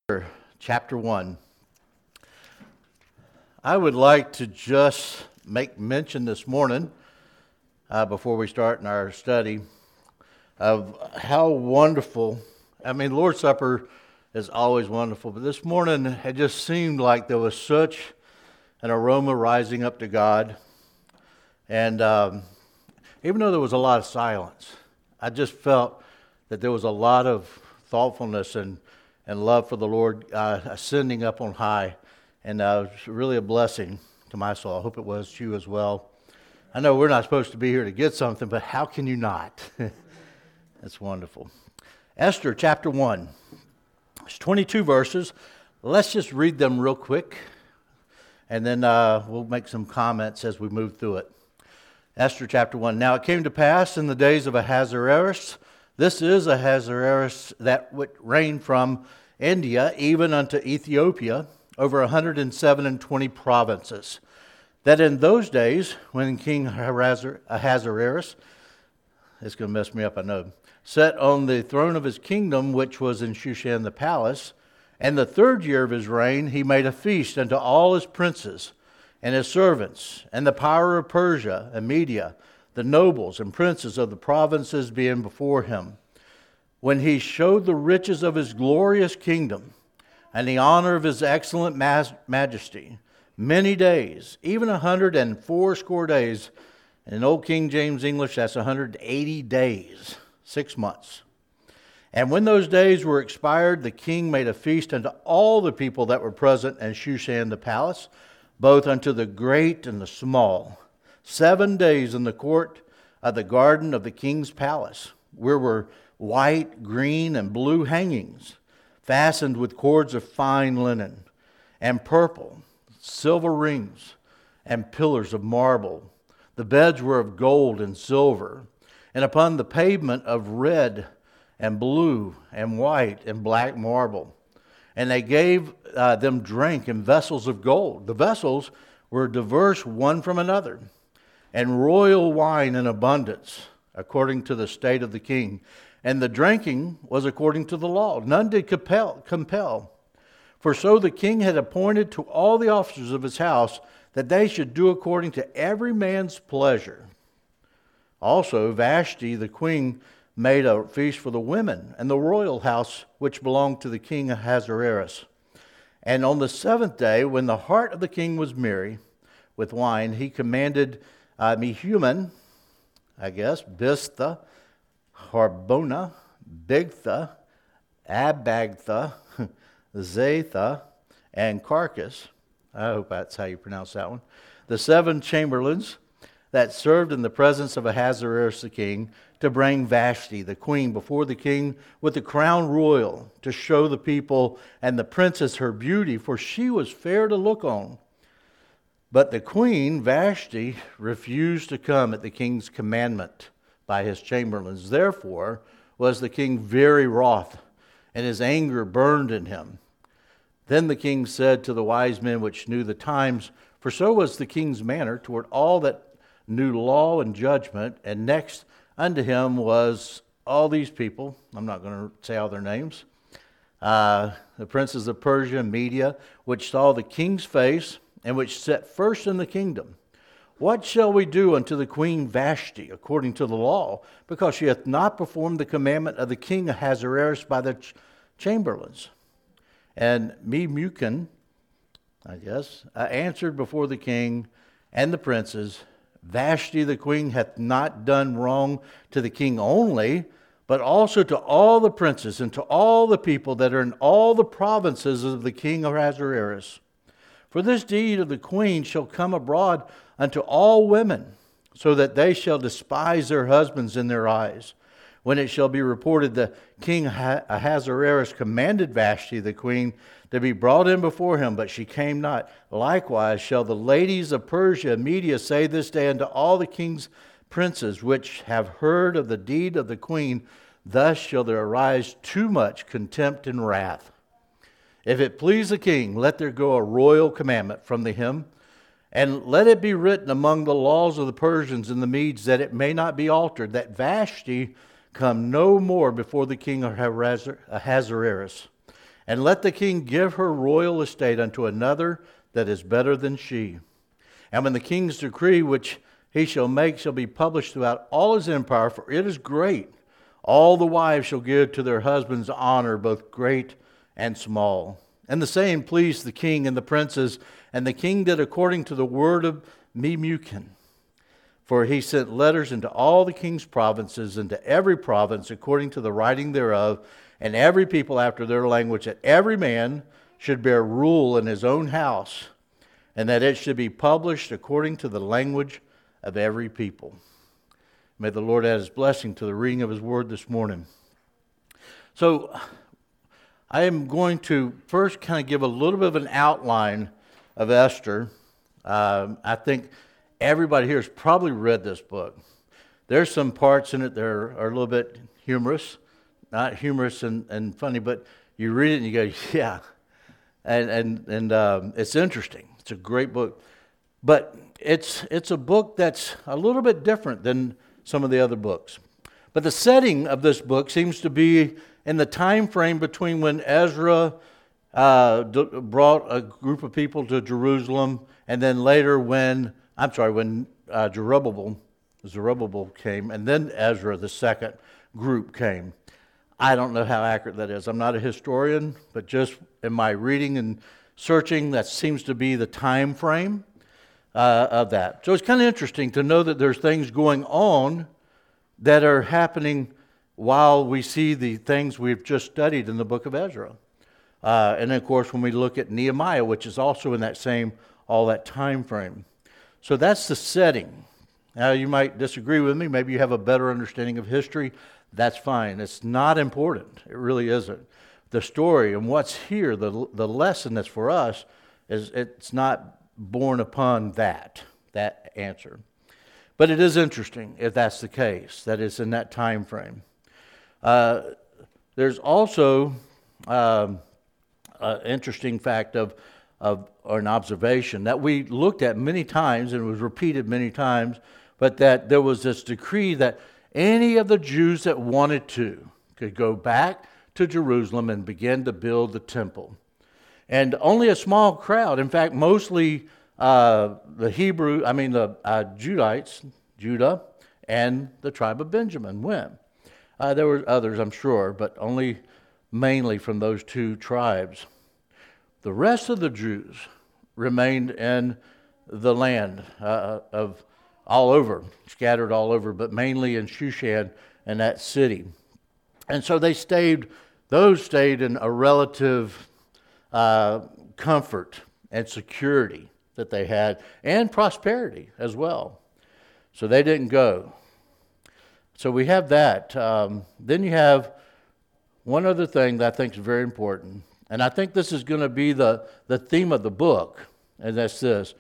Chapter 1. I would like to just make mention this morning, before we start in our study, of how wonderful, Lord's Supper is always wonderful, but this morning it just seemed like there was such an aroma rising up to God, and even though there was a lot of silence, I just felt that there was a lot of thoughtfulness and love for the Lord ascending up on high. And it was really a blessing to my soul. I hope it was to you as well. I know we're not supposed to be here to get something, but how can you not? That's wonderful. Esther chapter 1. It's 22 verses. Let's just read them real quick, and then we'll make some comments as we move through it. Esther chapter 1. Now it came to pass in the days of Ahasuerus. This is Ahasuerus that reigned from India even unto Ethiopia, over 127 provinces. That in those days, when King Ahasuerus, it's going to mess me up, I know, sat on the throne of his kingdom, which was in Shushan the palace, and the third year of his reign, he made a feast unto all his princes and his servants, and the power of Persia and Media, the nobles and princes of the provinces being before him, when he showed the riches of his glorious kingdom and the honor of his excellent majesty, many days, even 180 days. In Old King James English, that's 180 days, 6 months. And when those days were expired, the king made a feast unto all the people that were present in Shushan the palace, both unto the great and the small. 7 days in the court of the garden of the king's palace, where were white, green, and blue hangings, fastened with cords of fine linen, and purple, silver rings, and pillars of marble. The beds were of gold and silver, and upon the pavement of red and blue and white and black marble. And they gave them drink in vessels of gold. The vessels were diverse one from another, and royal wine in abundance, according to the state of the king. And the drinking was according to the law. None did compel. For so the king had appointed to all the officers of his house that they should do according to every man's pleasure. Also Vashti the queen made a feast for the women and the royal house which belonged to the king Ahasuerus. And on the seventh day, when the heart of the king was merry with wine, he commanded Mehuman, Biztha, Harbona, Bigtha, Abagtha, Zatha, and Carcass, I hope that's how you pronounce that one, the 7 chamberlains that served in the presence of Ahasuerus the king, to bring Vashti the queen before the king with the crown royal, to show the people and the princess her beauty, for she was fair to look on. But the queen, Vashti, refused to come at the king's commandment by his chamberlains. Therefore was the king very wroth, and his anger burned in him. Then the king said to the wise men which knew the times, for so was the king's manner toward all that knew law and judgment, and next unto him was all these people, I'm not going to say all their names, the princes of Persia and Media, which saw the king's face, and which sat first in the kingdom. What shall we do unto the queen Vashti according to the law, because she hath not performed the commandment of the king Ahasuerus by the chamberlains? And Memucan, answered before the king and the princes, Vashti the queen hath not done wrong to the king only, but also to all the princes and to all the people that are in all the provinces of the king Ahasuerus. For this deed of the queen shall come abroad unto all women, so that they shall despise their husbands in their eyes. When it shall be reported that King Ahasuerus commanded Vashti the queen to be brought in before him, but she came not. Likewise shall the ladies of Persia and Media say this day unto all the king's princes which have heard of the deed of the queen, thus shall there arise too much contempt and wrath. If it please the king, let there go a royal commandment from him, and let it be written among the laws of the Persians and the Medes, that it may not be altered, that Vashti come no more before the king of Ahasuerus. And let the king give her royal estate unto another that is better than she. And when the king's decree which he shall make shall be published throughout all his empire, for it is great, all the wives shall give to their husbands honor, both great and small. And the saying pleased the king and the princes, and the king did according to the word of Memucan. For he sent letters into all the king's provinces, and to every province according to the writing thereof, and every people after their language, that every man should bear rule in his own house, and that it should be published according to the language of every people. May the Lord add his blessing to the reading of his word this morning. So, I am going to first kind of give a little bit of an outline of Esther. I think everybody here has probably read this book. There's some parts in it that are a little bit humorous, not humorous and funny, but you read it and you go, yeah. And it's interesting. It's a great book. But it's a book that's a little bit different than some of the other books. But the setting of this book seems to be in the time frame between when Ezra brought a group of people to Jerusalem, and then later when Zerubbabel came, and then Ezra, the second group, came. I don't know how accurate that is. I'm not a historian, but just in my reading and searching, that seems to be the time frame of that. So it's kind of interesting to know that there's things going on that are happening while we see the things we've just studied in the book of Ezra. And then, of course, when we look at Nehemiah, which is also in all that time frame. So that's the setting. Now, you might disagree with me. Maybe you have a better understanding of history. That's fine. It's not important. It really isn't. The story and what's here, the lesson that's for us, is it's not born upon that answer. But it is interesting if that's the case, that it's in that time frame. There's also an interesting fact or an observation that we looked at many times and was repeated many times, but that there was this decree that any of the Jews that wanted to could go back to Jerusalem and begin to build the temple. And only a small crowd, in fact, mostly the Judites, Judah, and the tribe of Benjamin went. There were others, I'm sure, but only mainly from those two tribes. The rest of the Jews remained in the land of all over, scattered all over, but mainly in Shushan and that city. And so those stayed in a relative comfort and security that they had, and prosperity as well. So they didn't go. So we have that. Then you have one other thing that I think is very important, and I think this is going to be the theme of the book, and that's this.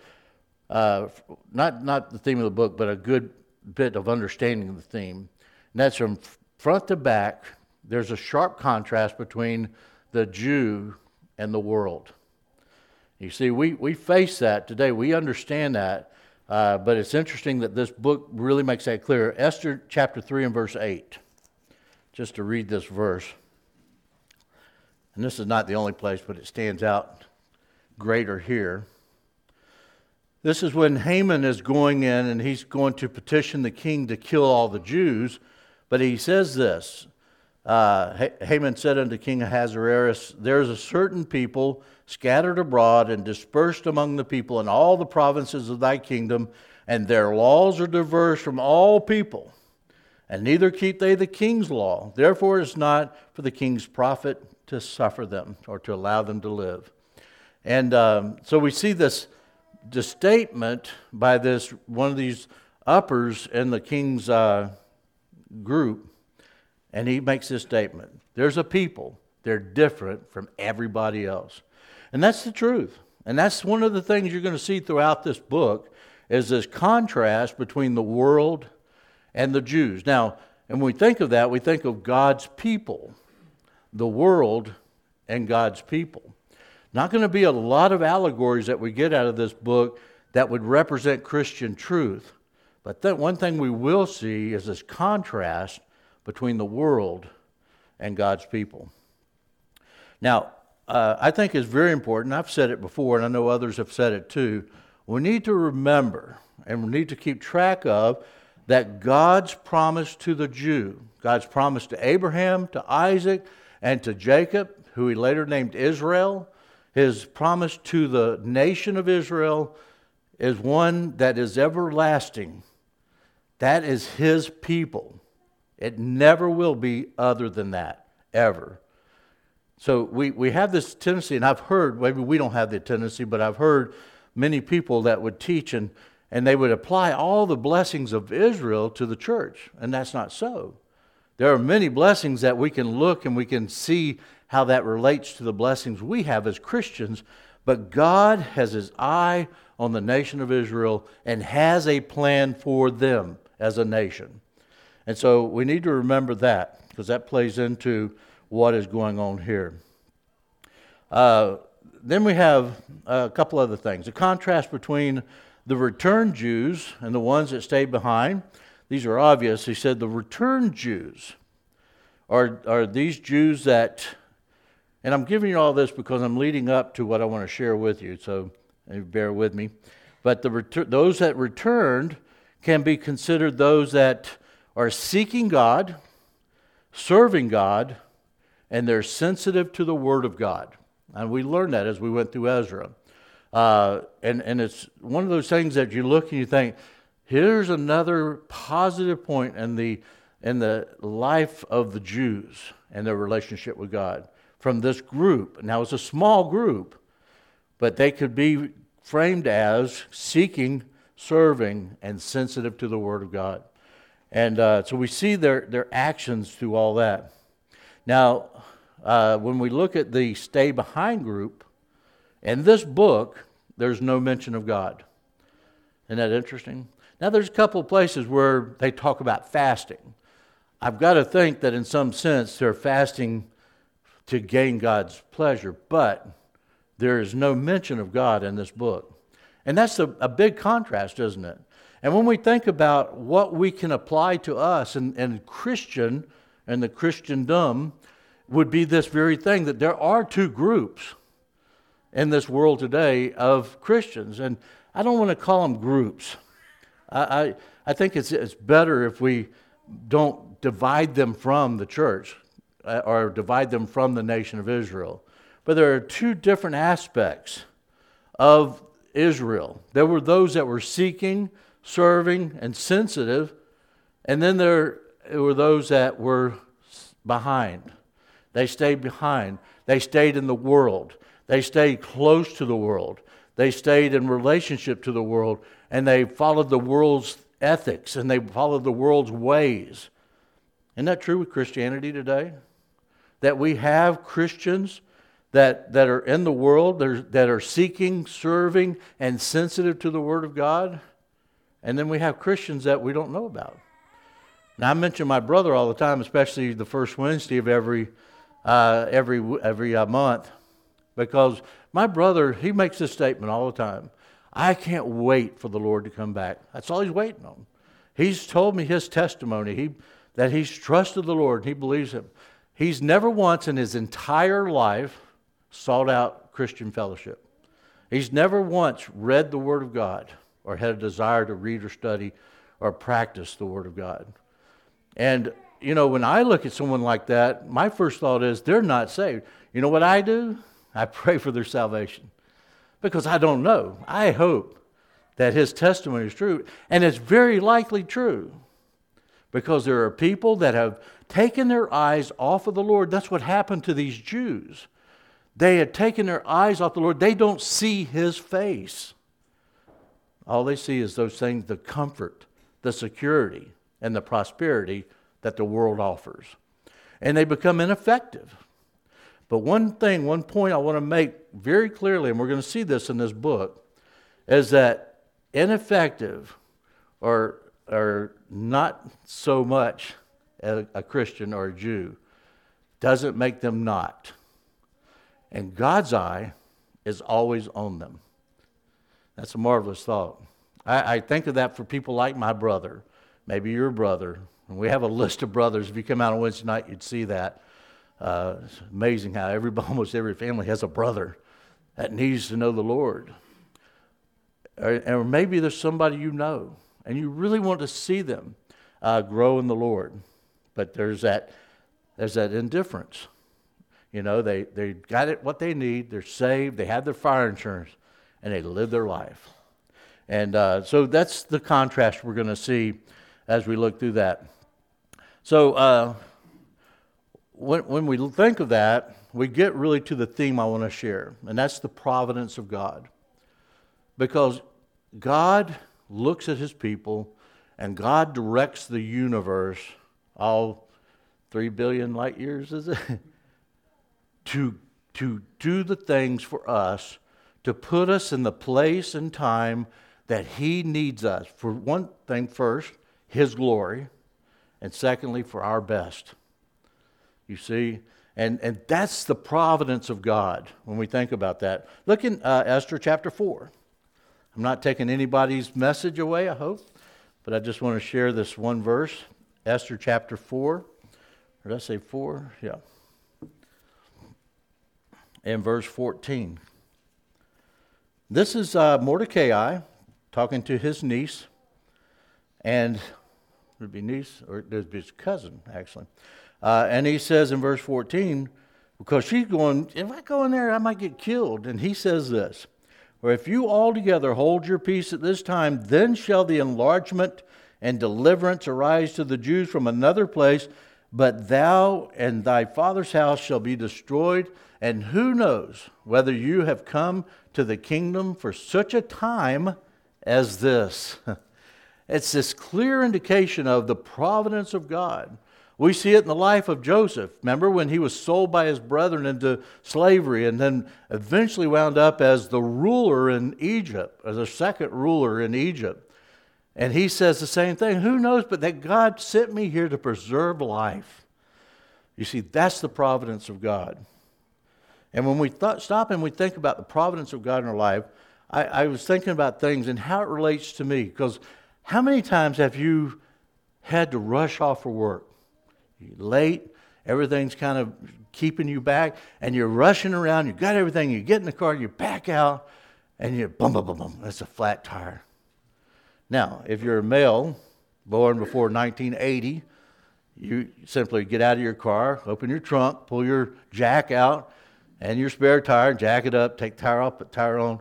Not the theme of the book, but a good bit of understanding of the theme. And that's from front to back, there's a sharp contrast between the Jew and the world. You see, we face that today. We understand that. But it's interesting that this book really makes that clear. Esther chapter 3 and verse 8. Just to read this verse. And this is not the only place, but it stands out greater here. This is when Haman is going in and he's going to petition the king to kill all the Jews. But he says this. Haman said unto King Ahasuerus, there is a certain people scattered abroad and dispersed among the people in all the provinces of thy kingdom, and their laws are diverse from all people, and neither keep they the king's law. Therefore it is not for the king's profit to suffer them or to allow them to live. And so we see the statement by this one of these uppers in the king's group. And he makes this statement. There's a people. They're different from everybody else. And that's the truth. And that's one of the things you're going to see throughout this book is this contrast between the world and the Jews. Now, and when we think of that, we think of God's people, the world and God's people. Not going to be a lot of allegories that we get out of this book that would represent Christian truth. But one thing we will see is this contrast between the world and God's people. Now, I think is very important. I've said it before, and I know others have said it too. We need to remember and we need to keep track of that God's promise to the Jew, God's promise to Abraham, to Isaac, and to Jacob, who he later named Israel, his promise to the nation of Israel is one that is everlasting. That is his people. It never will be other than that, ever. So we have this tendency, and I've heard, maybe we don't have the tendency, but I've heard many people that would teach and they would apply all the blessings of Israel to the church, and that's not so. There are many blessings that we can look and we can see how that relates to the blessings we have as Christians, but God has his eye on the nation of Israel and has a plan for them as a nation. And so we need to remember that, because that plays into what is going on here. Then we have a couple other things. A contrast between the returned Jews and the ones that stayed behind. These are obvious. He said the returned Jews are these Jews that, and I'm giving you all this because I'm leading up to what I want to share with you, so bear with me. But those that returned can be considered those that are seeking God, serving God, and they're sensitive to the Word of God. And we learned that as we went through Ezra. And it's one of those things that you look and you think, here's another positive point in the life of the Jews and their relationship with God from this group. Now, it's a small group, but they could be framed as seeking, serving, and sensitive to the Word of God. And so we see their actions through all that. Now, when we look at the stay behind group, in this book, there's no mention of God. Isn't that interesting? Now, there's a couple of places where they talk about fasting. I've got to think that in some sense they're fasting to gain God's pleasure, but there is no mention of God in this book. And that's a big contrast, isn't it? And when we think about what we can apply to us and Christian and the Christendom would be this very thing, that there are two groups in this world today of Christians. And I don't want to call them groups. I think it's better if we don't divide them from the church or divide them from the nation of Israel. But there are two different aspects of Israel. There were those that were seeking, serving, and sensitive, and then there were those that were behind. They stayed behind. They stayed in the world. They stayed close to the world. They stayed in relationship to the world, and they followed the world's ethics, and they followed the world's ways. Isn't that true with Christianity today? That we have Christians that are in the world, that are seeking, serving, and sensitive to the Word of God, and then we have Christians that we don't know about. Now, I mention my brother all the time, especially the first Wednesday of every month, because my brother, he makes this statement all the time. I can't wait for the Lord to come back. That's all he's waiting on. He's told me his testimony, that he's trusted the Lord, and he believes him. He's never once in his entire life sought out Christian fellowship. He's never once read the Word of God or had a desire to read or study or practice the Word of God. And, you know, when I look at someone like that, my first thought is they're not saved. You know what I do? I pray for their salvation because I don't know. I hope that his testimony is true, and it's very likely true because there are people that have taken their eyes off of the Lord. That's what happened to these Jews. They had taken their eyes off the Lord. They don't see His face. All they see is those things, the comfort, the security, and the prosperity that the world offers. And they become ineffective. But one point I want to make very clearly, and we're going to see this in this book, is that ineffective or not so much a Christian or a Jew doesn't make them not. And God's eye is always on them. That's a marvelous thought. I think of that for people like my brother, maybe your brother. And we have a list of brothers. If you come out on Wednesday night, you'd see that. It's amazing how almost every family has a brother that needs to know the Lord. Or maybe there's somebody you know, and you really want to see them grow in the Lord. But there's that indifference. You know, they got it what they need, they're saved, they have their fire insurance, and they live their life. And so that's the contrast we're going to see as we look through that. So when we think of that, we get really to the theme I want to share, and that's the providence of God. Because God looks at his people, and God directs the universe, all 3 billion light years, is it? to do the things for us, to put us in the place and time that he needs us. For one thing, first, his glory, and secondly, for our best. You see? And that's the providence of God when we think about that. Look in Esther chapter 4. I'm not taking anybody's message away, I hope, but I just want to share this one verse. Esther chapter 4. Or did I say 4? Yeah. And verse 14. This is Mordecai talking to his niece, and it would be niece, or it would be his cousin, actually. And he says in verse 14, because she's going, if I go in there, I might get killed. And he says this, for if you altogether hold your peace at this time, then shall the enlargement and deliverance arise to the Jews from another place, but thou and thy father's house shall be destroyed. And who knows whether you have come to the kingdom for such a time as this? It's this clear indication of the providence of God. We see it in the life of Joseph. Remember when he was sold by his brethren into slavery and then eventually wound up as the ruler in Egypt, as the second ruler in Egypt. And he says the same thing. Who knows but that God sent me here to preserve life. You see, that's the providence of God. And when we stop and we think about the providence of God in our life, I was thinking about things and how it relates to me. Because how many times have you had to rush off for work? You're late, everything's kind of keeping you back, and you're rushing around, you got everything, you get in the car, you back out, and you boom, boom, boom, boom, that's a flat tire. Now, if you're a male, born before 1980, you simply get out of your car, open your trunk, pull your jack out, and your spare tire, jack it up, take tire off, put tire on.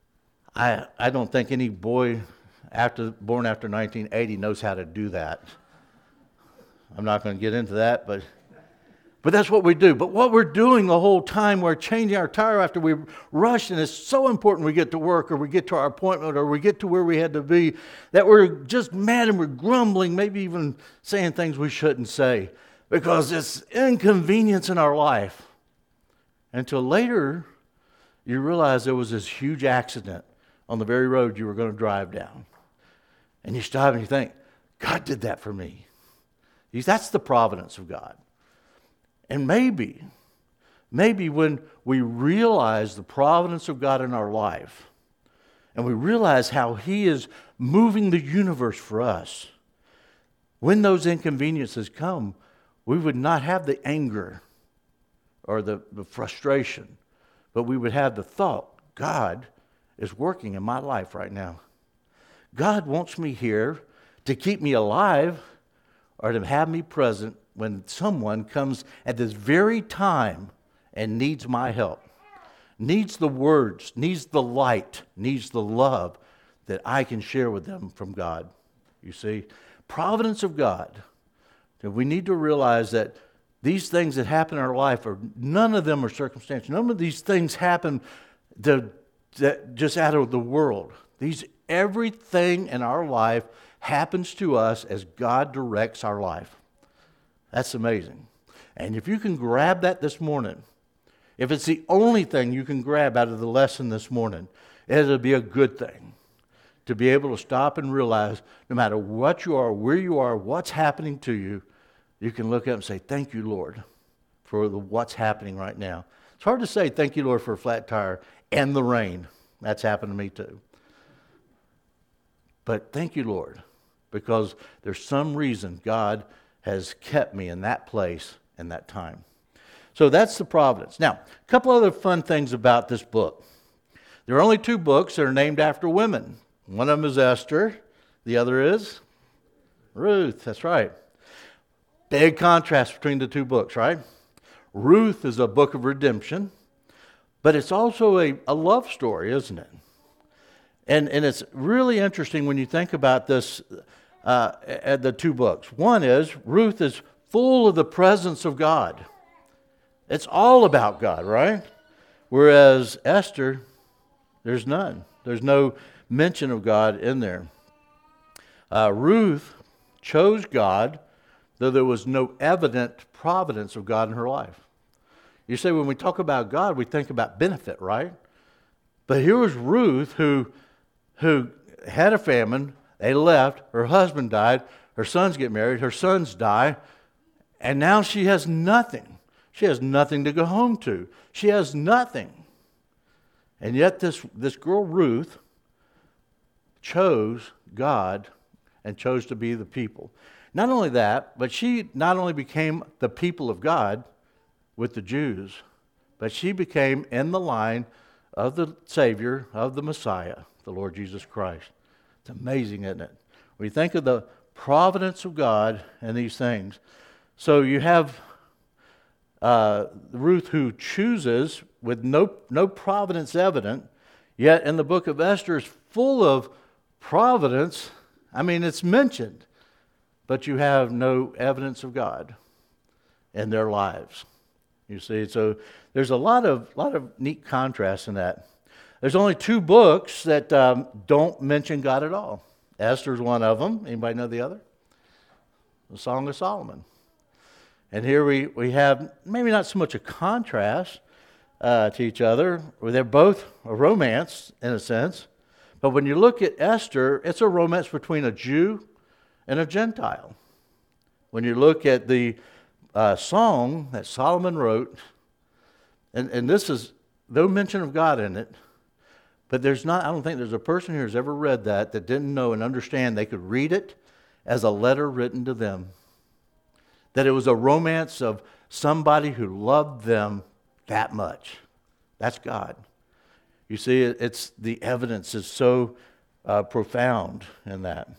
I don't think any boy born after 1980 knows how to do that. I'm not going to get into that, but that's what we do. But what we're doing the whole time, we're changing our tire after we rush, and it's so important we get to work or we get to our appointment or we get to where we had to be, that we're just mad and we're grumbling, maybe even saying things we shouldn't say, because it's inconvenience in our life. Until later, you realize there was this huge accident on the very road you were going to drive down. And you stop and you think, God did that for me. That's the providence of God. And maybe when we realize the providence of God in our life, and we realize how he is moving the universe for us, when those inconveniences come, we would not have the anger or the frustration, but we would have the thought, God is working in my life right now. God wants me here to keep me alive or to have me present when someone comes at this very time and needs my help, needs the words, needs the light, needs the love that I can share with them from God. You see, providence of God. We need to realize that these things that happen in our life, none of them are circumstantial. None of these things happen that just out of the world. Everything in our life happens to us as God directs our life. That's amazing. And if you can grab that this morning, if it's the only thing you can grab out of the lesson this morning, it'll be a good thing to be able to stop and realize no matter what you are, where you are, what's happening to you, you can look up and say, thank you, Lord, for what's happening right now. It's hard to say thank you, Lord, for a flat tire and the rain. That's happened to me too. But thank you, Lord, because there's some reason God has kept me in that place and that time. So that's the providence. Now, a couple other fun things about this book. There are only two books that are named after women. One of them is Esther. The other is Ruth. That's right. Big contrast between the two books, right? Ruth is a book of redemption, but it's also a love story, isn't it? And it's really interesting when you think about this, the two books. One is, Ruth is full of the presence of God. It's all about God, right? Whereas Esther, there's none. There's no mention of God in there. Ruth chose God, though there was no evident providence of God in her life. You say, when we talk about God, we think about benefit, right? But here was Ruth who had a famine, they left, her husband died, her sons get married, her sons die, and now she has nothing. She has nothing to go home to. She has nothing. And yet this girl Ruth chose God and chose to be the people. Not only that, but she not only became the people of God with the Jews, but she became in the line of the Savior, of the Messiah, the Lord Jesus Christ. It's amazing, isn't it? When you think of the providence of God and these things. So you have Ruth who chooses with no providence evident, yet in the book of Esther is full of providence. I mean, it's mentioned, but you have no evidence of God in their lives. You see, so there's a lot of neat contrast in that. There's only two books that don't mention God at all. Esther's one of them. Anybody know the other? The Song of Solomon. And here we have maybe not so much a contrast to each other. They're both a romance in a sense. But when you look at Esther, it's a romance between a Jew and a Gentile. When you look at the song that Solomon wrote, and this is no mention of God in it, but I don't think there's a person here who's ever read that didn't know and understand they could read it as a letter written to them. That it was a romance of somebody who loved them that much. That's God. You see, it's the evidence is so profound in that.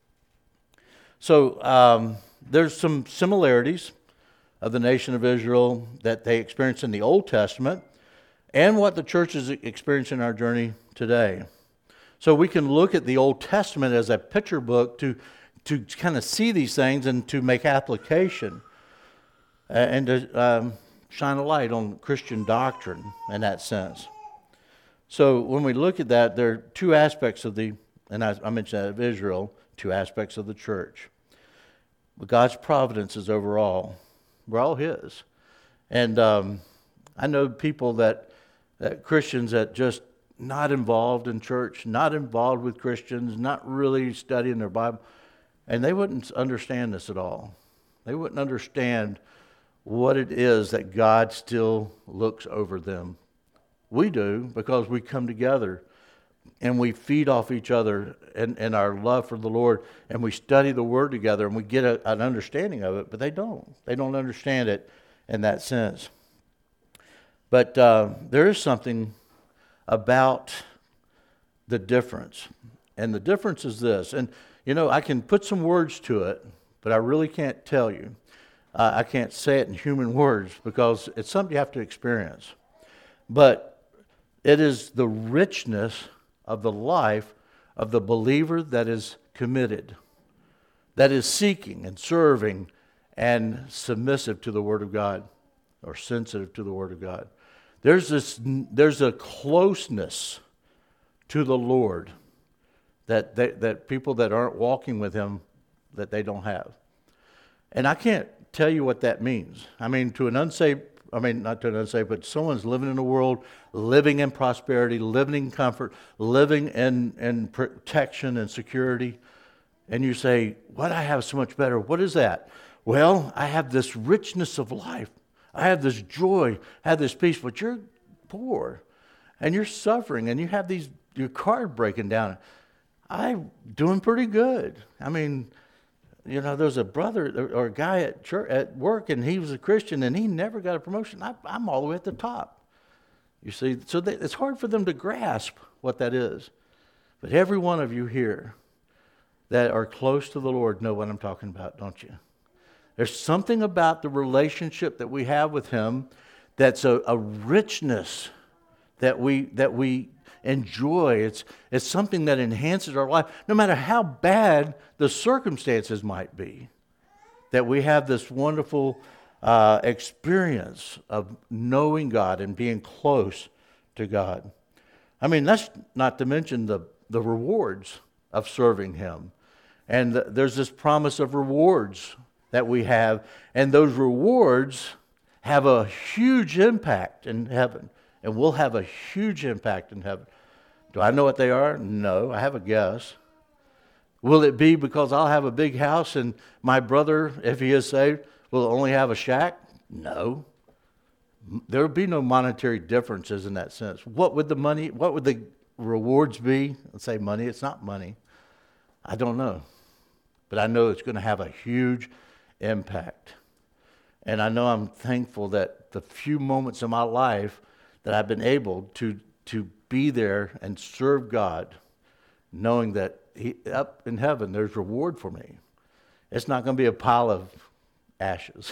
So there's some similarities of the nation of Israel that they experienced in the Old Testament and what the church is experiencing in our journey today. So we can look at the Old Testament as a picture book to kind of see these things and to make application and to shine a light on Christian doctrine in that sense. So when we look at that, there are two aspects of and I mentioned that of Israel, two aspects of the church. But God's providence is over all. We're all His. And I know people that Christians that just not involved in church, not involved with Christians, not really studying their Bible, and they wouldn't understand this at all. They wouldn't understand what it is that God still looks over them. We do, because we come together and we feed off each other and our love for the Lord, and we study the Word together and we get an understanding of it, but they don't. They don't understand it in that sense. But there is something about the difference. And the difference is this. And, I can put some words to it, but I really can't tell you. I can't say it in human words because it's something you have to experience. But it is the richness of the life of the believer that is committed, that is seeking and serving and submissive to the Word of God, or sensitive to the Word of God. There's a closeness to the Lord that people that aren't walking with Him, that they don't have. And I can't tell you what that means. I mean, not to an unsaved, but someone's living in a world, living in prosperity, living in comfort, living in protection and security. And you say, what I have so much better. What is that? Well, I have this richness of life. I have this joy, I have this peace, but you're poor and you're suffering and you have your car breaking down. I'm doing pretty good. I mean, there was a brother or a guy at church, at work, and he was a Christian, and he never got a promotion. I'm all the way at the top. You see, so it's hard for them to grasp what that is. But every one of you here that are close to the Lord know what I'm talking about, don't you? There's something about the relationship that we have with Him that's a richness that we enjoy. It's something that enhances our life, no matter how bad the circumstances might be. That we have this wonderful experience of knowing God and being close to God. I mean, that's not to mention the rewards of serving Him. And there's this promise of rewards that we have, and those rewards have a huge impact in heaven, and will have a huge impact in heaven. Do I know what they are? No, I have a guess. Will it be because I'll have a big house and my brother, if he is saved, will only have a shack? No. There will be no monetary differences in that sense. What would the rewards be? Let's say money. It's not money. I don't know. But I know it's going to have a huge impact. And I know I'm thankful that the few moments in my life that I've been able to be there and serve God, knowing that up in heaven there's reward for me. It's not going to be a pile of ashes.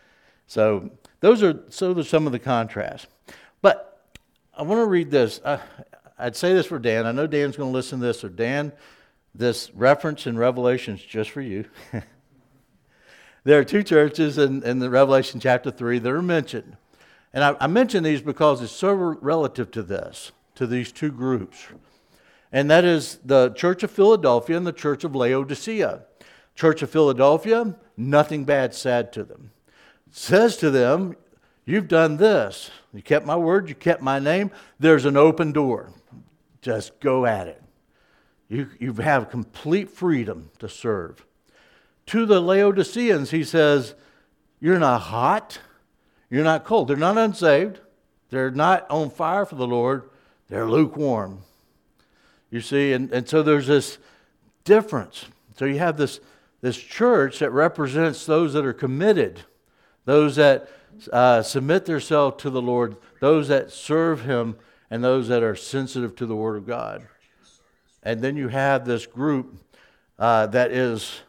So those are some of the contrasts. But I want to read this. I'd say this for Dan. I know Dan's going to listen to this. So Dan, this reference in Revelation is just for you. There are two churches in the Revelation chapter 3 that are mentioned. And I mention these because it's so relative to these two groups. And that is the Church of Philadelphia and the Church of Laodicea. Church of Philadelphia, nothing bad said to them. It says to them, you've done this. You kept my word, you kept my name. There's an open door. Just go at it. You have complete freedom to serve. To the Laodiceans, he says, you're not hot, you're not cold. They're not unsaved. They're not on fire for the Lord. They're lukewarm. You see, and so there's this difference. So you have this church that represents those that are committed, those that submit themselves to the Lord, those that serve Him, and those that are sensitive to the Word of God. And then you have this group that is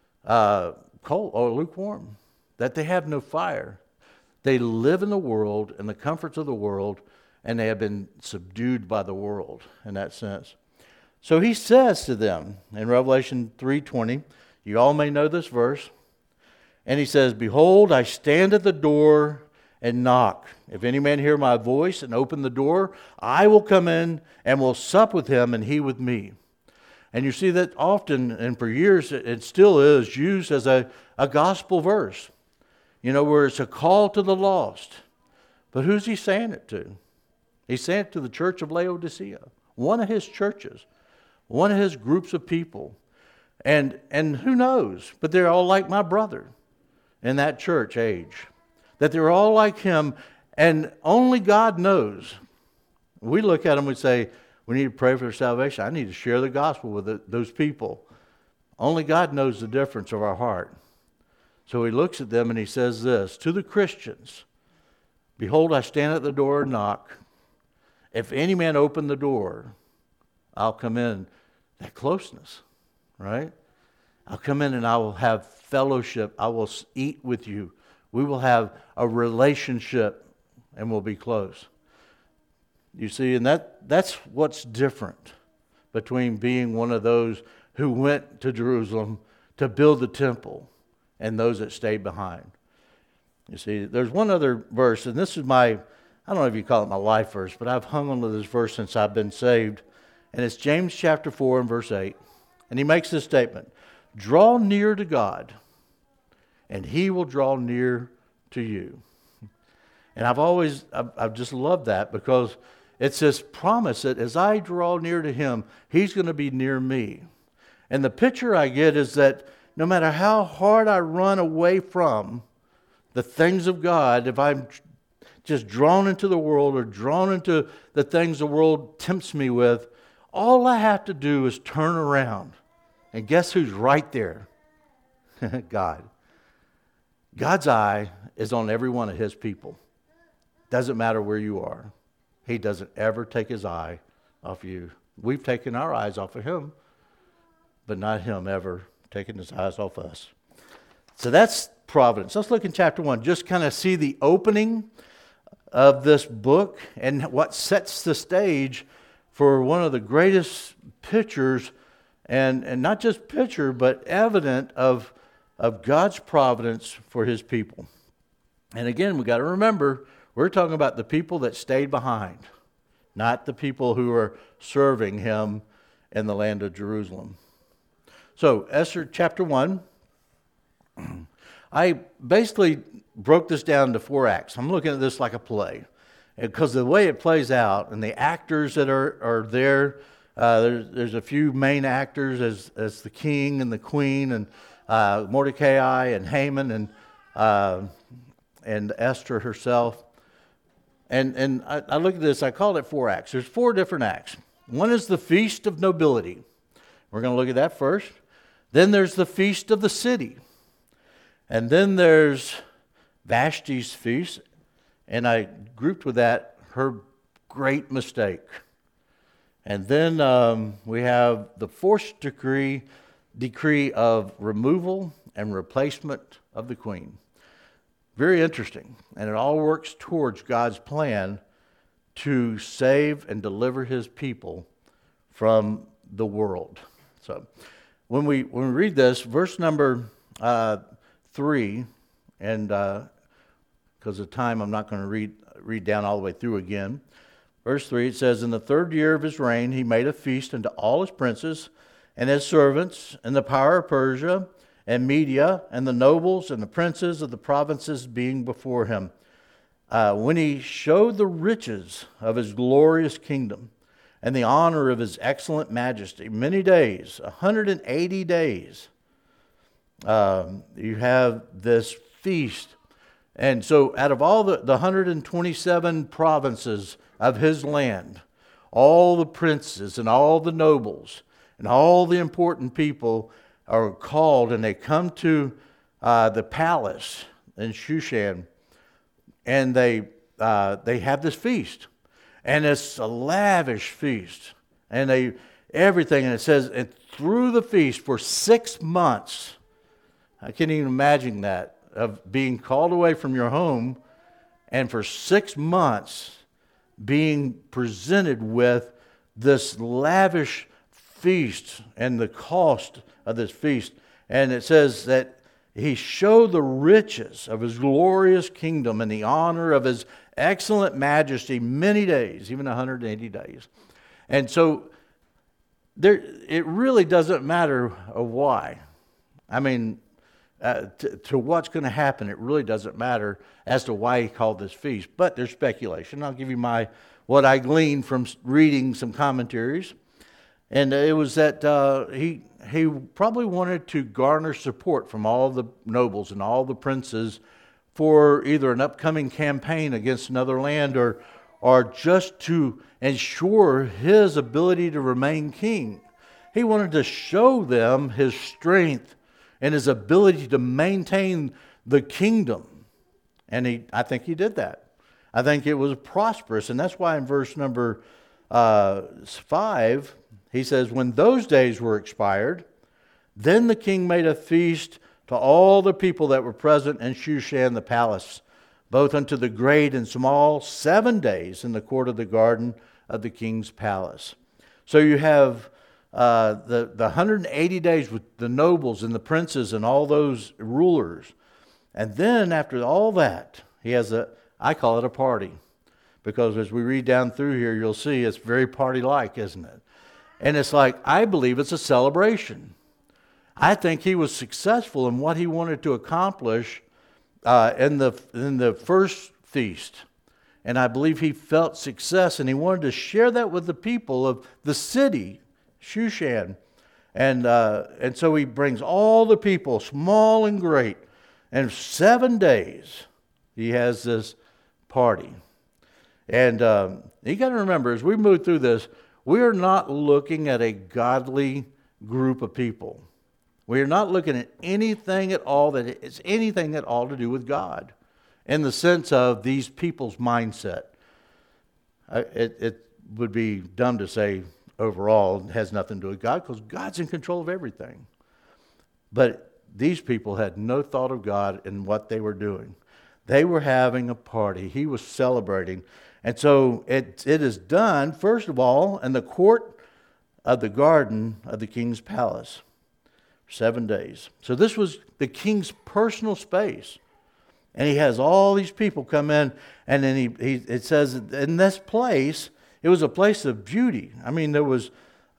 cold or lukewarm, that they have no fire. They live in the world, in the comforts of the world, and they have been subdued by the world in that sense. So he says to them in Revelation 3:20, you all may know this verse, and he says, behold, I stand at the door and knock. If any man hear my voice and open the door, I will come in and will sup with him and he with me. And you see that often, and for years it still is, used as a gospel verse, where it's a call to the lost. But who's he saying it to? He's saying it to the Church of Laodicea, one of his churches, one of his groups of people. And who knows, but they're all like my brother in that church age. That they're all like him, and only God knows. We look at them and say, we need to pray for their salvation. I need to share the gospel with those people. Only God knows the difference of our heart. So he looks at them and he says this, to the Christians, behold, I stand at the door and knock. If any man open the door, I'll come in. That closeness, right? I'll come in and I will have fellowship. I will eat with you. We will have a relationship and we'll be close. You see, and that's what's different between being one of those who went to Jerusalem to build the temple and those that stayed behind. You see, there's one other verse, and this is I don't know if you call it my life verse, but I've hung on to this verse since I've been saved. And it's James chapter 4 and verse 8. And he makes this statement, draw near to God, and He will draw near to you. And I've just loved that because it's this promise that as I draw near to Him, He's going to be near me. And the picture I get is that no matter how hard I run away from the things of God, if I'm just drawn into the world or drawn into the things the world tempts me with, all I have to do is turn around. And guess who's right there? God. God's eye is on every one of his people. Doesn't matter where you are. He doesn't ever take his eye off you. We've taken our eyes off of him, but not him ever taking his eyes off us. So that's providence. Let's look in chapter 1. Just kind of see the opening of this book and what sets the stage for one of the greatest pictures, and not just picture, but evident of God's providence for his people. And again, we got to remember, we're talking about the people that stayed behind, not the people who are serving him in the land of Jerusalem. So, Esther chapter 1, I basically broke this down into 4 acts. I'm looking at this like a play, because the way it plays out and the actors that are there, there's a few main actors as the king and the queen and Mordecai and Haman and Esther herself. And I look at this, I called it 4 acts. There's 4 different acts. One is the Feast of Nobility. We're going to look at that first. Then there's the Feast of the City. And then there's Vashti's Feast. And I grouped with that her great mistake. And then we have the forced decree of removal and replacement of the queen. Very interesting. And it all works towards God's plan to save and deliver his people from the world. So when we read this, verse number 3, and because of time I'm not going to read down all the way through again. Verse 3, it says, "In the 3rd year of his reign, he made a feast unto all his princes and his servants, and the power of Persia and Media, and the nobles and the princes of the provinces being before him. When he showed the riches of his glorious kingdom and the honor of his excellent majesty, many days, 180 days, you have this feast." And so out of all the 127 provinces of his land, all the princes and all the nobles and all the important people are called, and they come to the palace in Shushan, and they have this feast, and it's a lavish feast, and everything, and it says, and through the feast for 6 months, I can't even imagine that, of being called away from your home, and for 6 months being presented with this lavish feast and the cost of this feast. And it says that he showed the riches of his glorious kingdom and the honor of his excellent majesty many days, even 180 days. And so it really doesn't matter why. I mean, to what's going to happen, it really doesn't matter as to why he called this feast. But there's speculation. I'll give you what I gleaned from reading some commentaries. And it was that he probably wanted to garner support from all the nobles and all the princes for either an upcoming campaign against another land or just to ensure his ability to remain king. He wanted to show them his strength and his ability to maintain the kingdom. And I think he did that. I think it was prosperous. And that's why in verse number 5, he says, "When those days were expired, then the king made a feast to all the people that were present in Shushan the palace, both unto the great and small, 7 days in the court of the garden of the king's palace." So you have the 180 days with the nobles and the princes and all those rulers. And then after all that, he has I call it a party. Because as we read down through here, you'll see it's very party-like, isn't it? And it's like, I believe it's a celebration. I think he was successful in what he wanted to accomplish in the first feast. And I believe he felt success, and he wanted to share that with the people of the city, Shushan. And so he brings all the people, small and great, and 7 days he has this party. And you got to remember, as we move through this, we are not looking at a godly group of people. We are not looking at anything at all that is anything at all to do with God, in the sense of these people's mindset. It would be dumb to say overall it has nothing to do with God, because God's in control of everything. But these people had no thought of God in what they were doing. They were having a party. He was celebrating. And so it is done, first of all, in the court of the garden of the king's palace. 7 days. So this was the king's personal space. And he has all these people come in, and then it says in this place, it was a place of beauty. I mean, there was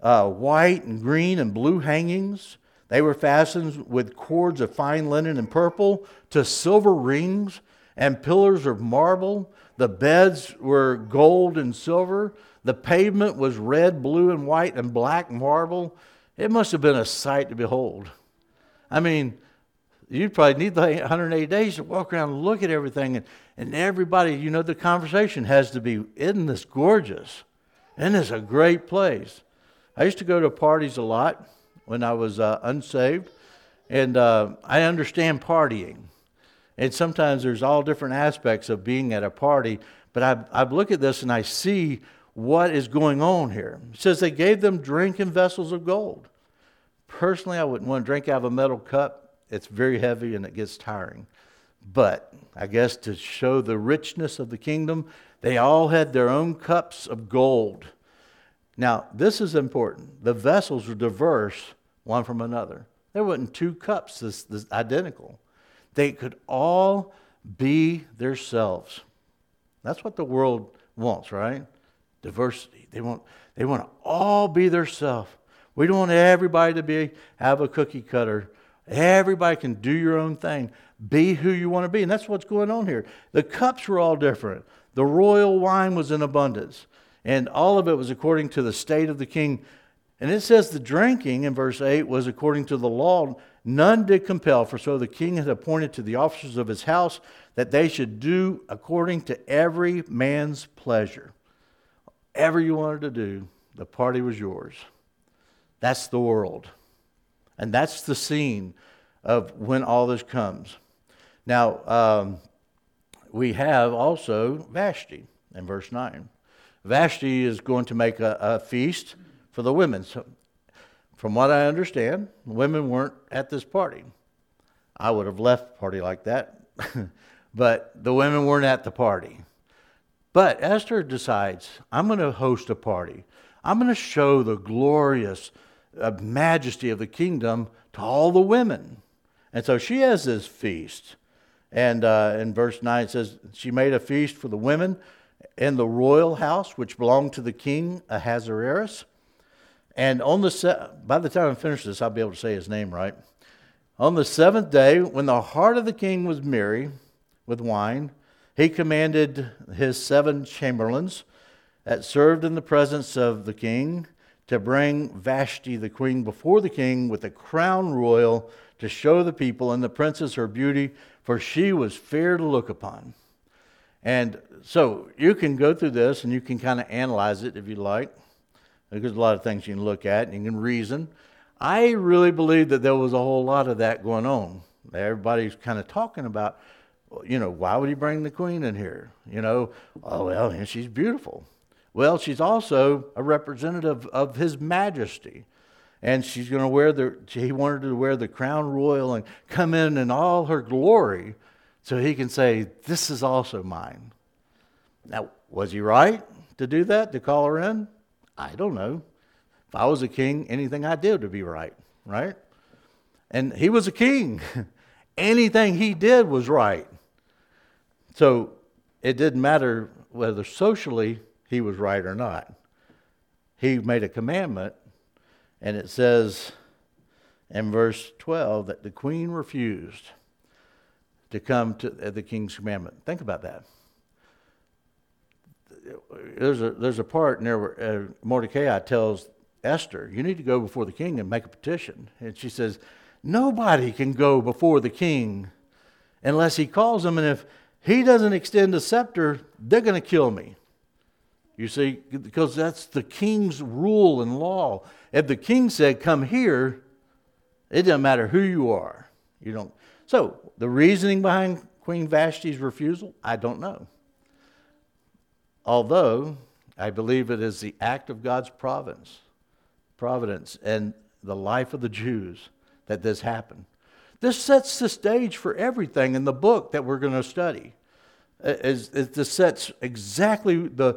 white and green and blue hangings. They were fastened with cords of fine linen and purple to silver rings and pillars of marble. The beds were gold and silver. The pavement was red, blue, and white and black marble. It must have been a sight to behold. I mean, you'd probably need the 180 days to walk around and look at everything. And everybody, the conversation has to be, isn't this gorgeous? Isn't this a great place? I used to go to parties a lot when I was unsaved. And I understand partying. And sometimes there's all different aspects of being at a party. But I look at this and I see what is going on here. It says they gave them drink in vessels of gold. Personally, I wouldn't want to drink out of a metal cup. It's very heavy and it gets tiring. But I guess to show the richness of the kingdom, they all had their own cups of gold. Now, this is important. The vessels were diverse one from another. There wasn't two cups this identical. They could all be themselves. That's what the world wants, right? Diversity. They want to all be themselves. We don't want everybody to have a cookie cutter. Everybody can do your own thing. Be who you want to be. And that's what's going on here. The cups were all different. The royal wine was in abundance. And all of it was according to the state of the king. And it says the drinking in verse 8 was according to the law. None did compel, for so the king had appointed to the officers of his house that they should do according to every man's pleasure. Whatever you wanted to do, the party was yours. That's the world. And that's the scene of when all this comes. Now, we have also Vashti in verse 9. Vashti is going to make a feast for the women. So, from what I understand, women weren't at this party. I would have left a party like that. But the women weren't at the party. But Esther decides, I'm going to host a party. I'm going to show the glorious majesty of the kingdom to all the women. And so she has this feast. And in verse 9 it says, she made a feast for the women in the royal house, which belonged to the king Ahasuerus. And by the time I finish this, I'll be able to say his name right. On the seventh day, when the heart of the king was merry with wine, he commanded his 7 chamberlains that served in the presence of the king to bring Vashti the queen before the king with a crown royal to show the people and the princess her beauty, for she was fair to look upon. And so you can go through this and you can kind of analyze it if you like. There's a lot of things you can look at and you can reason. I really believe that there was a whole lot of that going on. Everybody's kind of talking about, why would he bring the queen in here? She's beautiful. Well, she's also a representative of his majesty. And she's going to he wanted her to wear the crown royal and come in all her glory so he can say, this is also mine. Now, was he right to do that, to call her in? I don't know. If I was a king, anything I did would be right? And he was a king. Anything he did was right. So it didn't matter whether socially he was right or not. He made a commandment, and it says in verse 12 that the queen refused to come to the king's commandment. Think about that. There's a part in there where Mordecai tells Esther, you need to go before the king and make a petition. And she says, nobody can go before the king unless he calls him, and if he doesn't extend a scepter, they're going to kill me. You see, because that's the king's rule and law. If the king said, come here, It doesn't matter who you are. You don't. So the reasoning behind Queen Vashti's refusal, I don't know. Although I believe it is the act of God's providence, and the life of the Jews that this happened. This sets the stage for everything in the book that we're going to study. This sets exactly the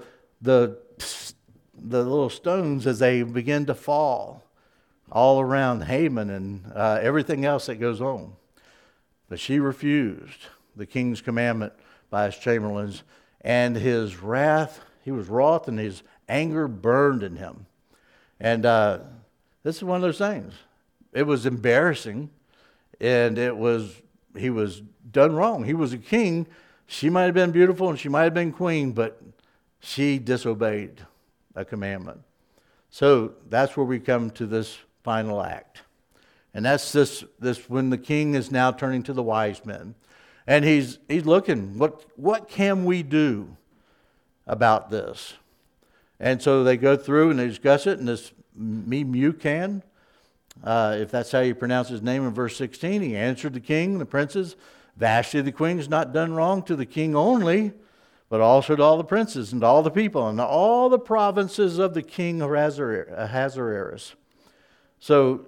little stones as they begin to fall all around Haman and everything else that goes on. But she refused the king's commandment by his chamberlains, and his wrath, he was wroth, and his anger burned in him. And this is one of those things. It was embarrassing, and he was done wrong. He was a king. She might have been beautiful and she might have been queen, but she disobeyed a commandment. So that's where we come to this final act. And that's this when the king is now turning to the wise men. And he's looking, what can we do about this? And so they go through and they discuss it, and this Memucan, if that's how you pronounce his name, in verse 16, he answered the king and the princes, Vashti the queen has not done wrong to the king only, but also to all the princes and to all the people and to all the provinces of the king Ahasuerus. So,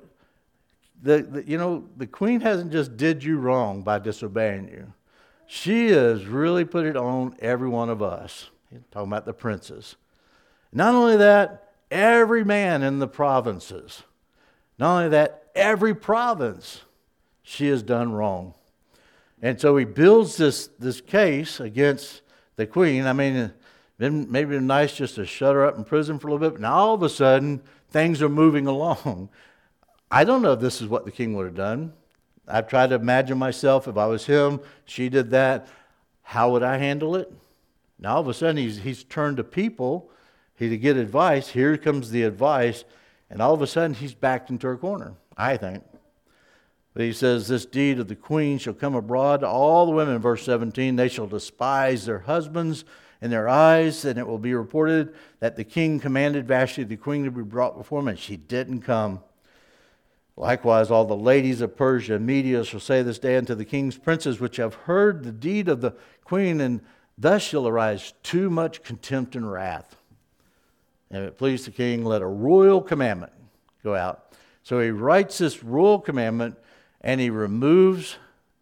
the queen hasn't just did you wrong by disobeying you. She has really put it on every one of us. Talking about the princes. Not only that, every man in the provinces. Not only that, every province she has done wrong. And so he builds this case against the queen. I mean, maybe it's nice just to shut her up in prison for a little bit, but now all of a sudden, things are moving along. I don't know if this is what the king would have done. I've tried to imagine myself, if I was him, she did that, how would I handle it? Now all of a sudden, he's turned to people to get advice. Here comes the advice, and all of a sudden, he's backed into her corner, I think. But he says, this deed of the queen shall come abroad to all the women, verse 17, they shall despise their husbands in their eyes, and it will be reported that the king commanded Vashti the queen to be brought before him, and she didn't come. Likewise, all the ladies of Persia and Media shall say this day unto the king's princes, which have heard the deed of the queen, and thus shall arise too much contempt and wrath. And if it please the king, let a royal commandment go out. So he writes this royal commandment, and he removes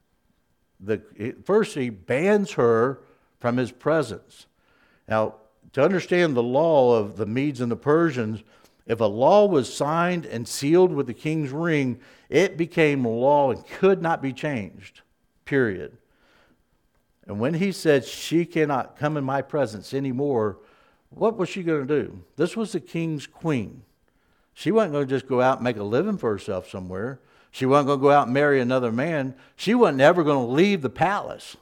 first he bans her from his presence. Now, to understand the law of the Medes and the Persians, if a law was signed and sealed with the king's ring, it became law and could not be changed, period. And when he said, she cannot come in my presence anymore, what was she going to do? This was the king's queen. She wasn't going to just go out and make a living for herself somewhere. She wasn't going to go out and marry another man. She wasn't ever going to leave the palace.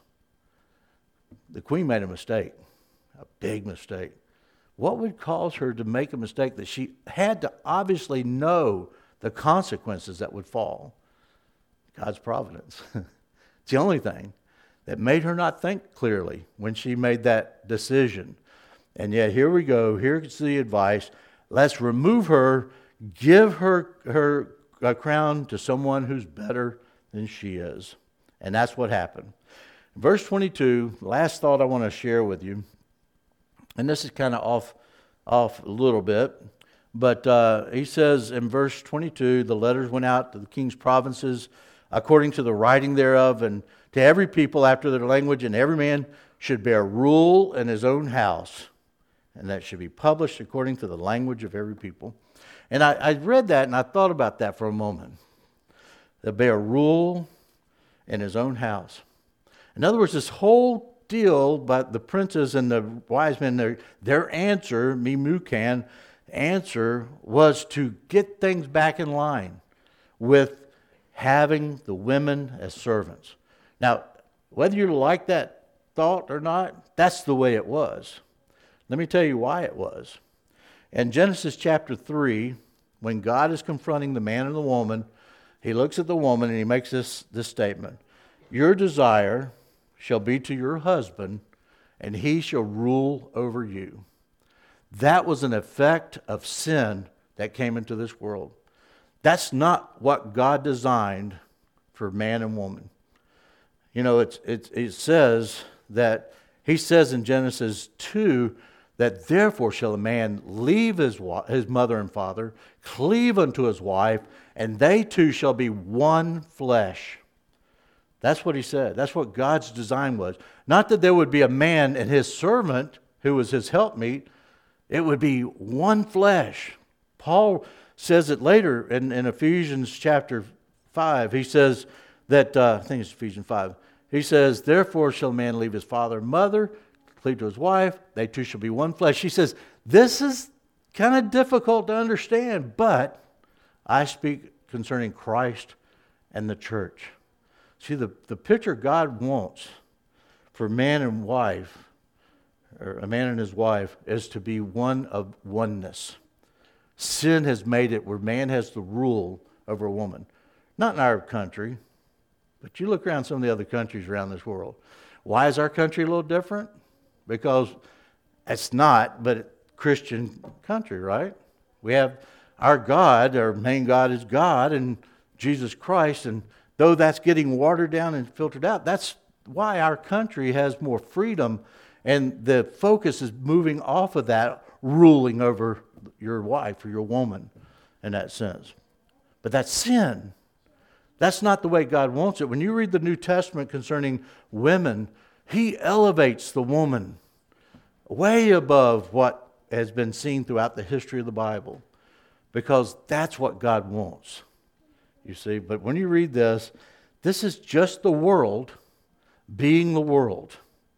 The queen made a mistake, a big mistake. What would cause her to make a mistake that she had to obviously know the consequences that would fall? God's providence. It's the only thing that made her not think clearly when she made that decision. And yet here we go. Here's the advice. Let's remove her. Give her a crown to someone who's better than she is. And that's what happened. Verse 22, last thought I want to share with you. And this is kind of off a little bit. But he says in verse 22, the letters went out to the king's provinces according to the writing thereof, and to every people after their language, and every man should bear rule in his own house. And that should be published according to the language of every people. And I read that and I thought about that for a moment. They'll bear rule in his own house. In other words, this whole deal by the princes and the wise men, their answer, Memucan answer, was to get things back in line with having the women as servants. Now, whether you like that thought or not, that's the way it was. Let me tell you why it was. In Genesis chapter 3, when God is confronting the man and the woman, he looks at the woman and he makes this statement. Your desire shall be to your husband, and he shall rule over you. That was an effect of sin that came into this world. That's not what God designed for man and woman. You know, it says that, he says in Genesis 2, that therefore shall a man leave his mother and father, cleave unto his wife, and they two shall be one flesh. That's what he said. That's what God's design was. Not that there would be a man and his servant who was his helpmeet. It would be one flesh. Paul says it later in Ephesians chapter 5. He says that, I think it's Ephesians 5. He says, therefore shall a man leave his father and mother, cleave to his wife, they two shall be one flesh. He says, this is kind of difficult to understand, but I speak concerning Christ and the church. See, the picture God wants for man and wife, or a man and his wife, is to be one of oneness. Sin has made it where man has the rule over a woman. Not in our country, but you look around some of the other countries around this world. Why is our country a little different? Because it's not, but a Christian country, right? We have our God, our main God is God and Jesus Christ, and though that's getting watered down and filtered out, that's why our country has more freedom, and the focus is moving off of that, ruling over your wife or your woman in that sense. But that's sin. That's not the way God wants it. When you read the New Testament concerning women, He elevates the woman way above what has been seen throughout the history of the Bible, because that's what God wants. You see, but when you read this, this is just the world being the world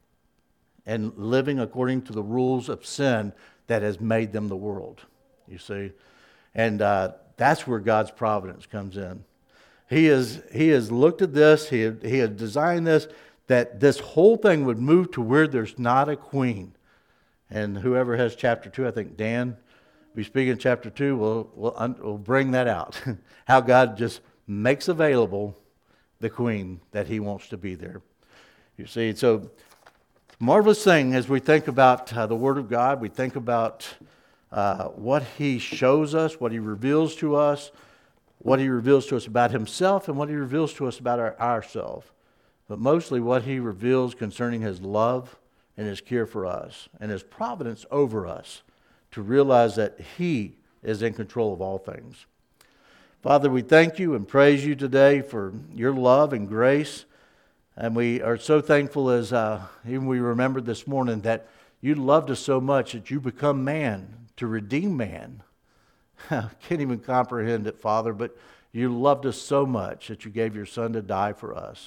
and living according to the rules of sin that has made them the world. You see, and that's where God's providence comes in. He has looked at this. He had designed this, that this whole thing would move to where there's not a queen. And whoever has chapter 2, I think Dan, we speak in chapter 2, we'll bring that out. How God just makes available the queen that He wants to be there. You see, so marvelous thing as we think about the Word of God, we think about what He shows us, what He reveals to us, what He reveals to us about Himself, and what He reveals to us about ourselves. But mostly what He reveals concerning His love and His care for us and His providence over us, to realize that He is in control of all things. Father, we thank You and praise You today for Your love and grace. And we are so thankful as even we remembered this morning that You loved us so much that You become man to redeem man. I can't even comprehend it, Father, but You loved us so much that You gave Your Son to die for us.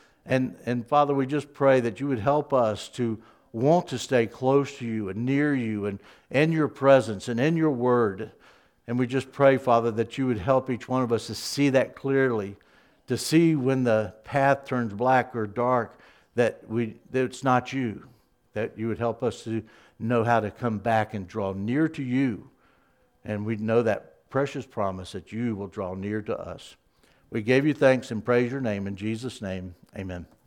And Father, we just pray that You would help us to want to stay close to You and near You and in Your presence and in Your Word. And we just pray, Father, that You would help each one of us to see that clearly, to see when the path turns black or dark, that it's not You, that You would help us to know how to come back and draw near to You. And we know that precious promise that You will draw near to us. We give You thanks and praise Your name. In Jesus' name, amen.